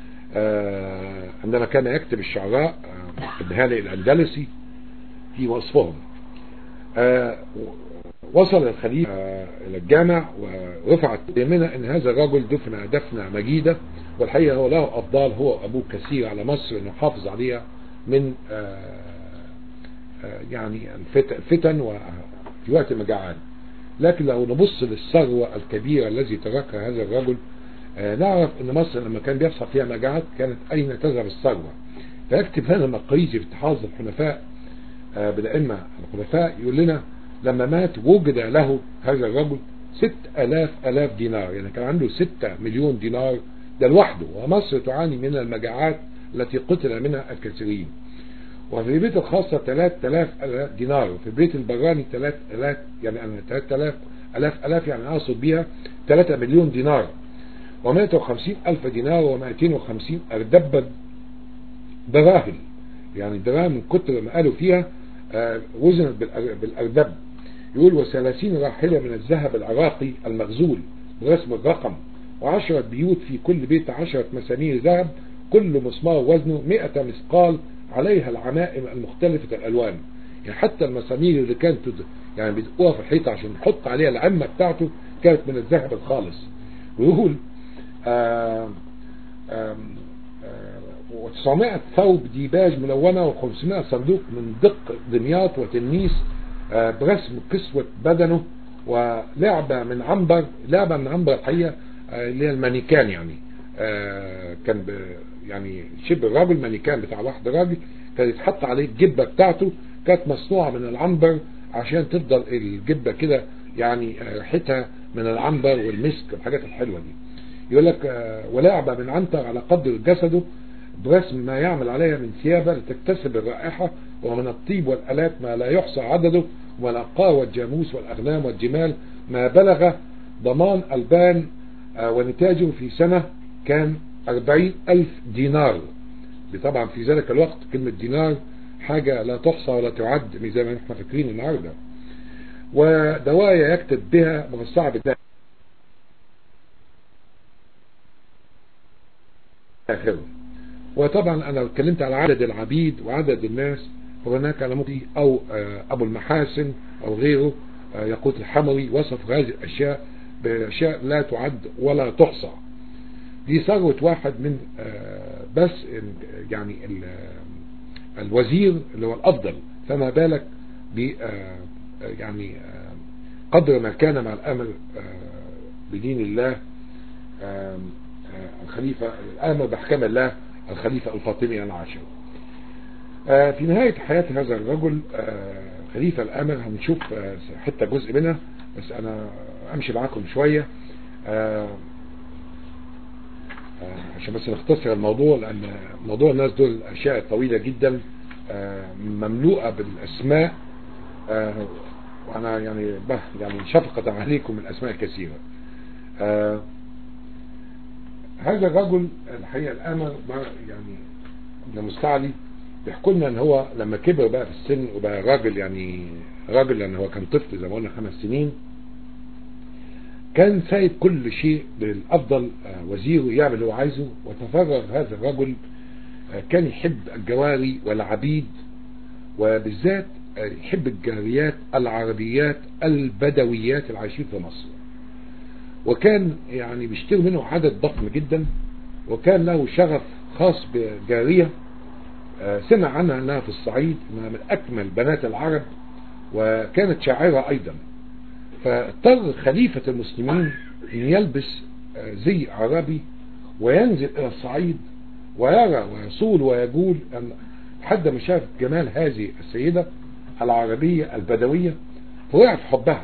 عندما كان يكتب الشعراء ابن هانئ الأندلسي في وصفهم. وصل الخليفة إلى الجامع ورفعت يمنا ان هذا الرجل دفن دفنة مجيدة، والحقيقة هو له أفضال هو أبوه كثير على مصر انه حافظ عليها من يعني الفتن وفي وقت المجاعات. لكن لو نبص للثروة الكبيرة الذي تركها هذا الرجل نعرف ان مصر لما كان بيحصل فيها مجاعات كانت اين تذهب الثروة. فيكتب هذا المقريزي في اتحاد الحنفاء بالأئمة الخلفاء يقول لنا لما مات وجد له هذا الرجل 6,000 دينار، يعني كان عنده 6 مليون دينار ده لوحده، ومصر تعاني من المجاعات التي قتل منها الكثيرين. وفي البيت الخاصة 3000 دينار، وفي البيت البراني 3000، يعني أنا 3000 يعني أقصد بيها 3 مليون دينار و150,000 دينار و250 أردبا دراهم، يعني دراهم من كتر ما قالوا فيها وزنت بالأردب. يقول و30 راحلة من الذهب العراقي المغزول برسم الرقم، و10 بيوت في كل بيت 10 مسامير ذهب، كل مسمار وزنه 100 مثقال، عليها العمائم المختلفة الألوان. يعني حتى المسامير اللي كانت يعني بيدقوها في الحيطة عشان نحط عليها العمة بتاعته كانت من الذهب الخالص. ويقول 900 ثوب ديباج ملونة و500 صندوق من دق دمياط وتنيس برسم كسوة بدنه، ولعبة من عنبر. لعبة من عنبر الحقيقة اللي هي المانيكان، يعني كان يعني شبه الراجل مانيكان بتاع واحد راجل، كان يتحط عليه الجبة بتاعته كانت مصنوعة من العنبر عشان تفضل الجبة كده يعني ريحتها من العنبر والمسك والحاجات الحلوة دي. يقول لك ولعب من عنتر على قدر جسده برسم ما يعمل عليها من ثيابه لتكتسب الرائحة، ومن الطيب والآلات ما لا يحصى عدده، ومن الأبقار والجاموس والأغنام والجمال ما بلغ ضمان ألبان، ونتاجه في سنة كان 40,000 دينار. طبعا في ذلك الوقت كلمة دينار حاجة لا تحصى ولا تعد زي ما احنا فاكرين النهارده. ودوايا يكتب بها مرصعة بالداخل. وطبعا انا اتكلمت على عدد العبيد وعدد الناس، وهناك على مطي او ابو المحاسن او غيره يقوت الحموي وصف هذه الاشياء باشياء لا تعد ولا تحصى. دي ثروة واحد من بس يعني الوزير اللي هو الافضل، فما بالك ب يعني قدر ما كان مع الامر بدين الله الخليفة الامر باحكام الله الخليفة الفاطمي العاشر. في نهاية حياة هذا الرجل خليفة الامر هنشوف حتى جزء منها، بس انا امشي معاكم شوية عشان بس نختصر الموضوع، لان موضوع الناس دول اشياء طويلة جدا مملوءة بالاسماء، وانا يعني شفقة عليكم الاسماء الكثيرة. هذا الرجل الحقيقة الامر يعني ابن مستعلي بيحكوا لنا ان هو لما كبر بقى في السن وبقى راجل، يعني راجل لان هو كان طفل زي ما قلنا 5 سنين، كان سايب كل شيء للافضل وزيره يعمل اللي هو عايزه. وتفرغ هذا الرجل كان يحب الجواري والعبيد، وبالذات يحب الجاريات العربيات البدويات العايشين في مصر، وكان يعني بيشتري منه عدد ضخم جدا. وكان له شغف خاص بجارية سمع عنها انها في الصعيد انها من اكمل بنات العرب، وكانت شاعرة ايضا. فاضطر خليفة المسلمين ان يلبس زي عربي وينزل الى الصعيد ويرى ويصول ويقول حد ما شاف جمال هذه السيدة العربية البدوية فوقع في حبها،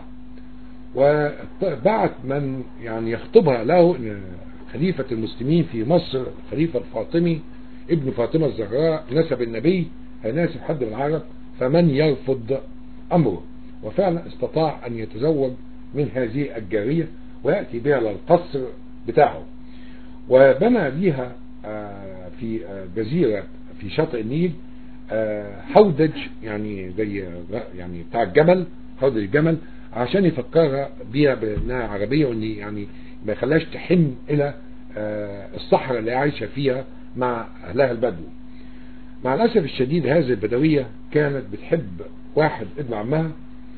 وبعت من يعني يخطبها له ان خليفة المسلمين في مصر الخليفة الفاطمي ابن فاطمة الزهراء نسب النبي هيناسب حد من العرب، فمن يرفض امره. وفعلا استطاع ان يتزوج من هذه الجارية ويأتي بها للقصر بتاعه، وبنى ليها في جزيرة في شاطئ النيل حودج، يعني زي يعني بتاع الجمل، حودج الجمل، عشان يفكرها بيها بانها عربية، وان يعني ما يخليهاش تحن الى الصحراء اللي عايشة فيها مع اهلها البدو. مع الاسف الشديد هذه البدوية كانت بتحب واحد ابن عمها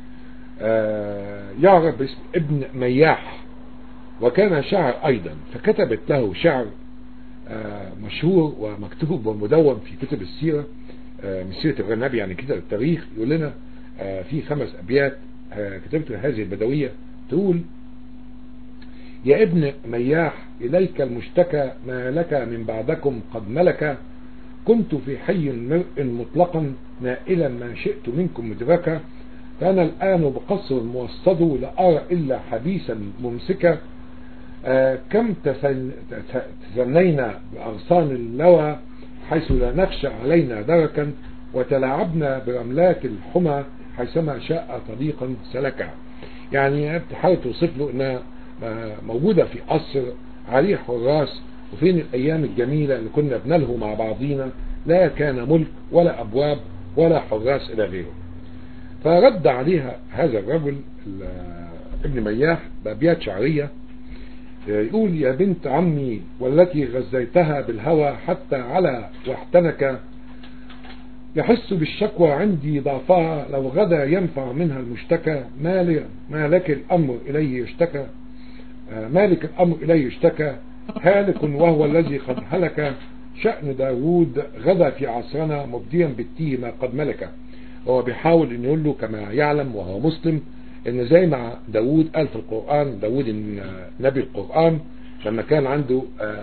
يعرف باسم ابن مياح، وكان شاعر ايضا، فكتبت له شعر مشهور ومكتوب ومدون في كتب السيرة من سيرة النبي، يعني كتاب التاريخ. يقول لنا في 5 أبيات كتبتها هذه البدوية، تقول: يا ابن مياح إليك المشتكى، ما لك من بعدكم قد ملك، كنت في حي مرء مطلقا نائلا ما شئت منكم مدركا، فأنا الآن بقصر موصد لا أرى إلا حبيسا ممسكا، كم تثنينا بأغصان اللوى حيث لا نخشى علينا دركا، وتلاعبنا برملات الحمى حيثما شاء طريقا سلكا. يعني بتحاول توصف له انها موجودة في قصر عليه حراس، وفين الايام الجميلة اللي كنا بنلهو مع بعضينا، لا كان ملك ولا ابواب ولا حراس الى غيره. فرد عليها هذا الرجل ابن مياح بأبيات شعرية، يقول: يا بنت عمي والتي غزيتها بالهوى حتى على واحتنك، يحس بالشكوى عندي ضعفها، لو غدا ينفع منها المشتكى، ما لك الأمر إليه يشتكى، مالك الأمر إليه يشتكى، هالك وهو الذي قد هلك، شأن داود غدا في عصرنا مبديا بالتيه ما قد ملك. هو بيحاول ان يقول له كما يعلم وهو مسلم ان زي ما داود قال في القرآن، داود نبي القرآن لما كان عنده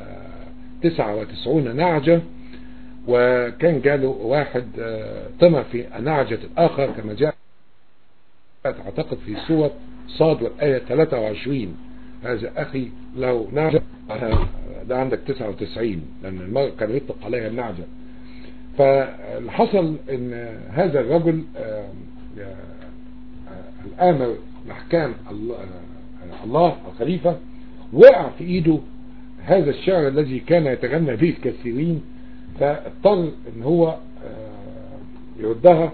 99 نعجة، وكان جاله واحد طمع في نعجة الآخر كما جاء اعتقد في سورة صاد والآية 23. هذا أخي لو نعجب ده عندك 99 لأن المرء كان يطلق عليها النعجة. فالحصل ان هذا الرجل الآمر محكام الله الخليفة وقع في ايده هذا الشعر الذي كان يتغنى به الكثيرين، فاضطر ان هو يردها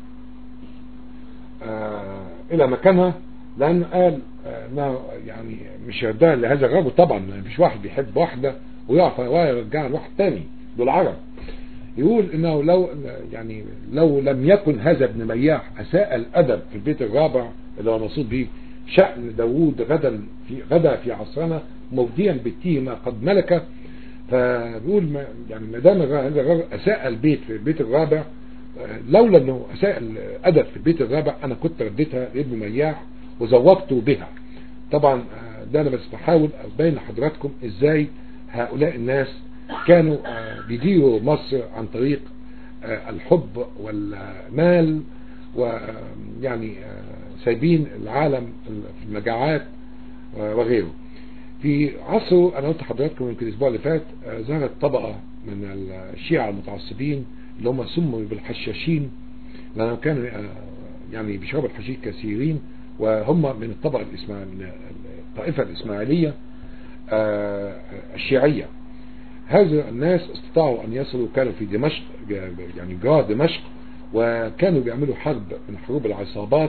الى مكانها، لانه قال انه يعني مش يردها لهذا الرجل طبعا، مفيش واحد بيحب واحدة ويقف ويرجعها لواحد تاني، دول عرب. يقول انه لو لم يكن هذا ابن مياح اساء الادب في البيت الرابع اللي هو مقصود به شأن داوود غدا في عصرنا مبديا بالتيه ما قد ملك. فبيقول ما دام هذا الرجل اساء البيت في البيت الرابع، لولا انه اساء الادب في البيت الرابع انا كنت رديتها لابن مياح وزوجته بها. طبعا ده انا بس بحاول ابين لحضراتكم ازاي هؤلاء الناس كانوا بيديروا مصر عن طريق الحب والمال، ويعني سايبين العالم في المجاعات وغيره. في عصره انا قلت لحضراتكم يمكن الاسبوع اللي فات ظهرت طبقة من الشيعة المتعصبين اللي هم سموا بالحشاشين، لانهم كانوا يعني بيشربوا الحشيش كثيرين، وهم من الطبقة الطائفة الإسماعيلية الشيعية. هذا الناس استطاعوا أن يصلوا، كانوا في دمشق يعني جوار دمشق، وكانوا بيعملوا حرب من حروب العصابات.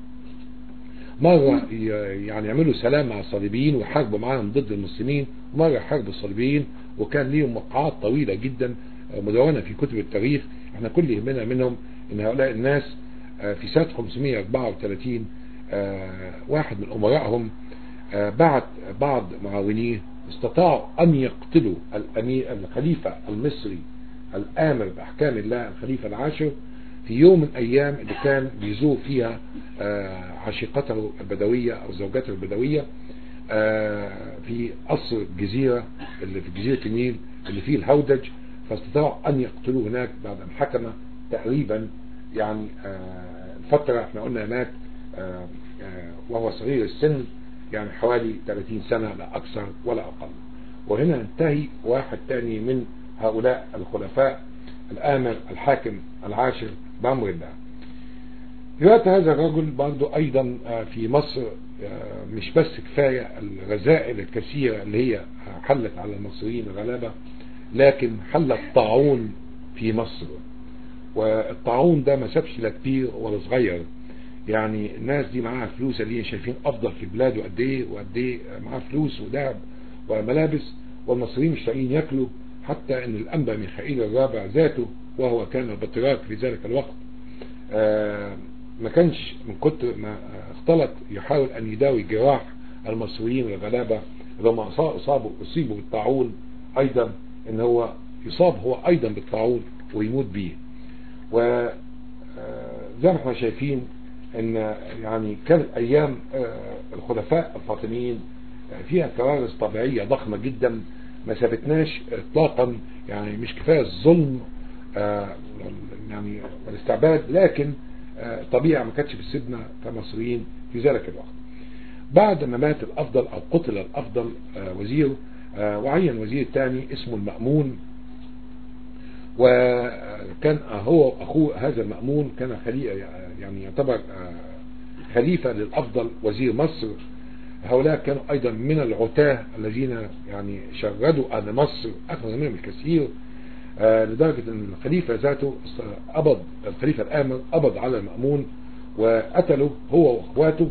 مرة يعني يعملوا سلام مع الصليبيين ويحاربوا معاهم ضد المسلمين، ومرة يحاربوا الصليبيين، وكان ليهم وقعات طويلة جدا مدونة في كتب التاريخ. احنا كل يهمنا منهم ان هؤلاء الناس في سنة 534 واحد من أمرائهم بعت بعض معاونيه استطاعوا أن يقتلوا الخليفة المصري الآمر بأحكام الله الخليفة العاشر في يوم من أيام اللي كان بيزور فيها عشيقته البدوية أو زوجته البدوية في قصر الجزيرة اللي في جزيرة النيل اللي فيه الهودج. فاستطاعوا أن يقتلوه هناك بعد أن حكم تقريبا يعني الفترة احنا قلنا مات وهو صغير السن، يعني حوالي 30 سنة لا أكثر ولا أقل. وهنا انتهي واحد تاني من هؤلاء الخلفاء الآمر الحاكم العاشر بأمر الله. دلوقتي هذا الرجل برضو أيضا في مصر مش بس كفاية الرذائل الكثيرة اللي هي حلت على المصريين الغلابة، لكن حلت طاعون في مصر. والطاعون ده ما سابش لا كبير ولا صغير، يعني الناس دي معاها فلوس اللي شايفين افضل في بلاده قد ايه وقد ايه معاها فلوس وذهب وملابس، والمصريين مش لاقيين ياكلوا، حتى ان الانبا ميخائيل الرابع ذاته وهو كان البطريرك في ذلك الوقت ما كانش من كتر ما اختلط يحاول ان يداوي جراح المصريين الغلابه لما اصيبوا بالطاعون، ايضا ان هو يصاب هو ايضا بالطاعون ويموت به. وزي ما احنا شايفين ان يعني كانت ايام الخلفاء الفاطميين فيها كوارث طبيعية ضخمة جدا ما سابتناش اطلاقا، يعني مش كفاية الظلم يعني والاستعباد، لكن طبيعة ما كانتش بتسيبنا كمصريين في ذلك الوقت. بعد ما مات الافضل او قتل الافضل وزير، وعين وزير تاني اسمه المأمون، وكان هو اخوه هذا المأمون كان يعني يعتبر خليفة للافضل وزير مصر. هؤلاء كانوا ايضا من العتاه الذين يعني شردوا على مصر، اخذ منهم الكثير، لدرجة ان الخليفة ذاته قبض الخليفة الآمر قبض على المأمون وقتله هو واخواته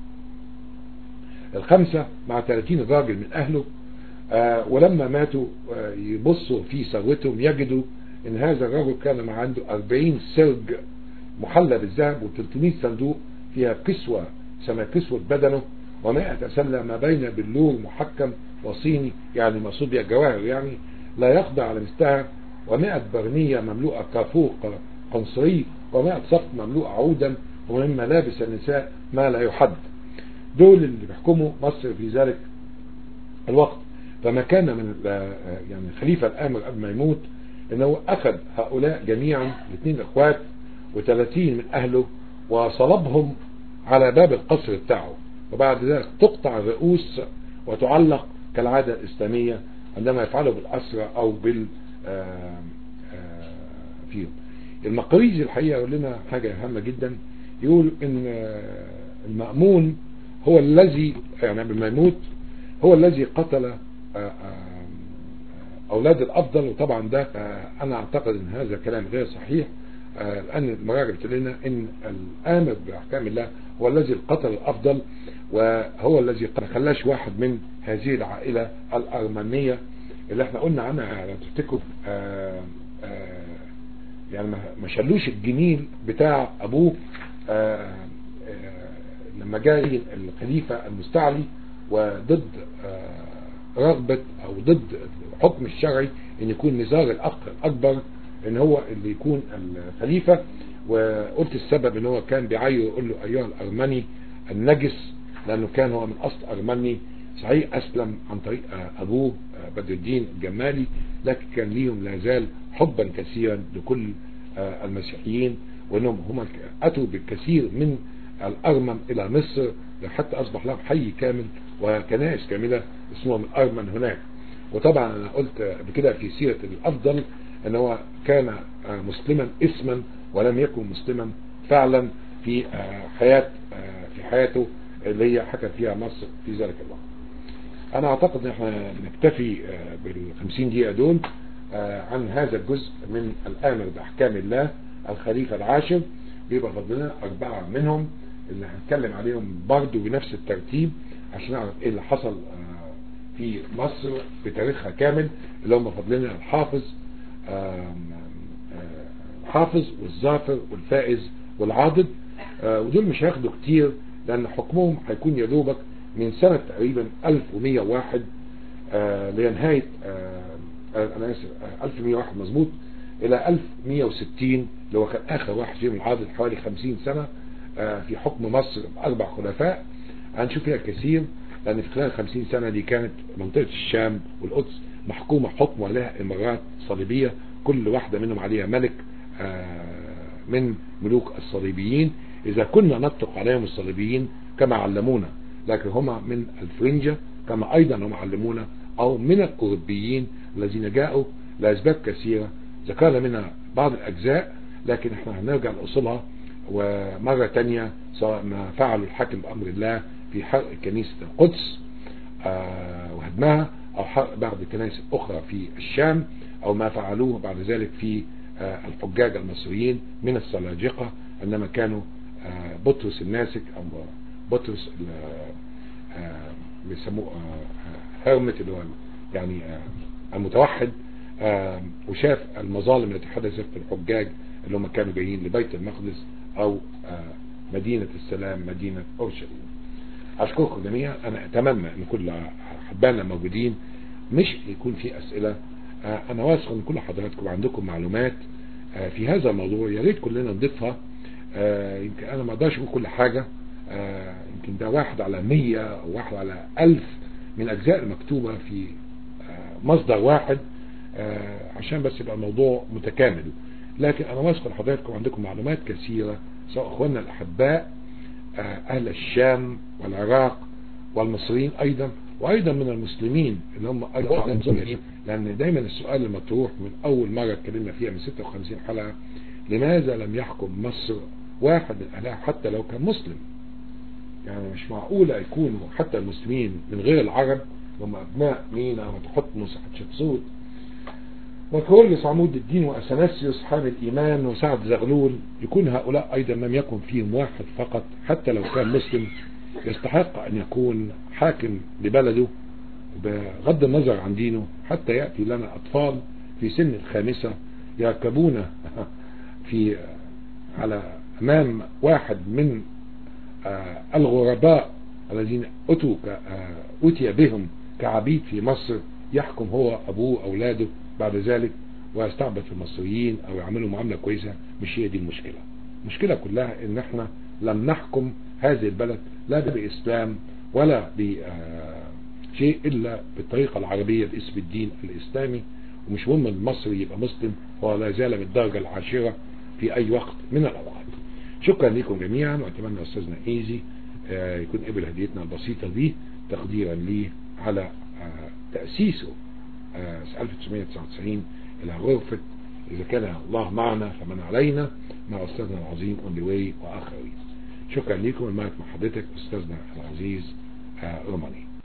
الخمسة مع 30 راجل من اهله. ولما ماتوا يبصوا في ثروتهم يجدوا ان هذا الرجل كان مع عنده 40 سرج محلى بالذهب و300 صندوق فيها كسوة سما كسوة بدنه، و100 سلة ما بين بلور محكم وصيني، يعني مقصود بها جواهر يعني لا يخضع على مثلها، و100 برنية مملوءة كافور قنصري، و100 سقف مملوءة عودا، ومن ملابس النساء ما لا يحد. دول اللي بيحكموا مصر في ذلك الوقت. فما كان من يعني الخليفة الآمر قبل ما يموت انه اخذ هؤلاء جميعا 2 اخوات و30 من اهله وصلبهم على باب القصر بتاعه. وبعد ذلك تقطع الرؤوس وتعلق كالعادة الإسلامية عندما يفعله بالأسرى أو بال فيهم. المقريزي الحقيقة يقول لنا حاجة هامة جدا، يقول ان المأمون هو الذي يعني قبل ما يموت هو الذي قتل أولاد الأفضل. وطبعا ده أنا أعتقد ان هذا كلام غير صحيح، لأن المراجع بتقول لنا ان الآمر بأحكام الله هو الذي قتل الأفضل، وهو الذي ما خلاش واحد من هذه العائلة الأرمنية اللي احنا قلنا عنها لو تفتكروا يعني ما شلوش الجميل بتاع ابوه لما جاء الخليفة المستعلي وضد رغبة او ضد الحكم الشرعي ان يكون نزار الاخ الاكبر ان هو اللي يكون الخليفة. وقلت السبب ان هو كان بيعير يقول له ايها الارمني النجس، لانه كان هو من اصل ارمني صحيح، اسلم عن طريق ابوه بدر الدين الجمالي، لكن كان ليهم لا زال حبا كثيرا لكل المسيحيين، وانهم هم اتوا بالكثير من الارمن الى مصر حتى اصبح لهم حي كامل وكنائس كامله اسمهم الارمن هناك. وطبعا انا قلت بكده في سيره الافضل ان هو كان مسلما اسما ولم يكن مسلما فعلا في حياته اللي هي حكت فيها مصر في ذلك الوقت. انا اعتقد ان احنا نكتفي بال50 دقيقة دول عن هذا الجزء من الامر باحكام الله الخليفة العاشر. بيبقى فضلنا 4 منهم اللي هنتكلم عليهم برضو بنفس الترتيب عشان نعرف ايه اللي حصل في مصر بتاريخها كامل، اللي هم فضلنا الحافظ والظافر والفائز والعاضد. ودول مش هياخدوا كتير لان حكمهم هيكون يدوبك من سنة تقريبا 1101 لنهاية انا اسف 1101 مظبوط الى 1160 اللي هو كان اخر واحد فيهم العاضد، حوالي 50 سنة في حكم مصر ب4 خلفاء. هنشوف فيها كثير لان في خلال 50 سنة دي كانت منطقة الشام والقدس محكومة حكم عليها امارات صليبية، كل واحدة منهم عليها ملك من ملوك الصليبيين، اذا كنا نطلق عليهم الصليبيين كما علمونا، لكن هم من الفرنجة كما ايضا هم علمونا، او من الاوروبيين الذين جاءوا لاسباب كثيرة ذكرنا منها بعض الاجزاء، لكن احنا هنرجع لاصولها. ومرة تانية سواء ما فعلوا الحاكم بامر الله في حرق كنيسة القدس وهدمها، او حرق بعض الكنائس الاخرى في الشام، او ما فعلوه بعد ذلك في الحجاج المصريين من السلاجقة عندما كانوا بطرس الناسك او بطرس بيسموه هرمت اللي هو يعني المتوحد، وشاف المظالم التي حدثت في الحجاج اللي هم كانوا جايين لبيت المقدس او مدينة السلام مدينة اورشليم. اشكركم جميعا. انا اتمنى ان كل احبائنا موجودين مش يكون في اسئلة. انا واثق ان كل حضراتكم عندكم معلومات في هذا الموضوع يا ريت كلنا نضيفها. يمكن انا ما اقدرش اقول كل حاجة، يمكن ده 1 على 100 او 1 على 1000 من اجزاء المكتوبة في مصدر واحد عشان بس يبقى الموضوع متكامل. لكن انا واثق ان حضراتكم عندكم معلومات كثيرة، سواء اخواننا الاحباء اهل الشام والعراق والمصريين ايضا، وايضا من المسلمين اللي هم ايضا، لان دايما السؤال المطروح من اول مرة اتكلمنا فيها من 56 حلقة، لماذا لم يحكم مصر واحد من اهلها حتى لو كان مسلم؟ يعني مش معقولة يكونوا حتى المسلمين من غير العرب هم ابناء مينا وتحتمس وحتشبسوت وكوريوس عمود الدين واثناسيوس حامل الايمان وسعد زغلول، يكون هؤلاء ايضا لم يكن فيهم واحد فقط حتى لو كان مسلم يستحق ان يكون حاكم لبلده بغض النظر عن دينه، حتى يأتي لنا اطفال في سن الخامسة يركبون في على امام واحد من الغرباء الذين أتي بهم كعبيد في مصر، يحكم هو أبوه أولاده بعد ذلك ويستعبد في المصريين أو يعملوا معاملة كويسة. مش هي دي المشكلة. المشكلة كلها إن احنا لم نحكم هذه البلد لا بإسلام ولا بشيء إلا بالطريقة العربية باسم الدين الإسلامي. ومش مهم المصري يبقى مسلم، هو لا زال من الدرجة العاشرة في أي وقت من الأوقات. شكرا لكم جميعا، وأتمنى أستاذنا إيزي يكون قبل هديتنا البسيطة دي تقديرا ليه على تأسيسه 1999 إلى غرفة إذا كان الله معنا فمن علينا مع أستاذنا العظيم أندواي وآخرين. شكرا لكم. المايك مع حضرتك أستاذنا العزيز روماني.